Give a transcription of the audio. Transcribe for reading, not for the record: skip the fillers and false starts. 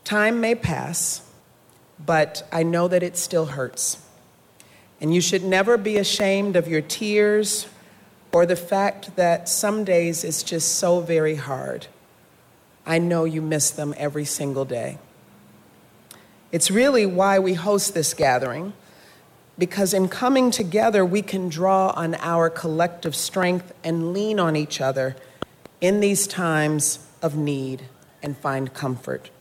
Time may pass, but I know that it still hurts. And you should never be ashamed of your tears or the fact that some days it's just so very hard. I know you miss them every single day. It's really why we host this gathering, because in coming together, we can draw on our collective strength and lean on each other in these times of need and find comfort.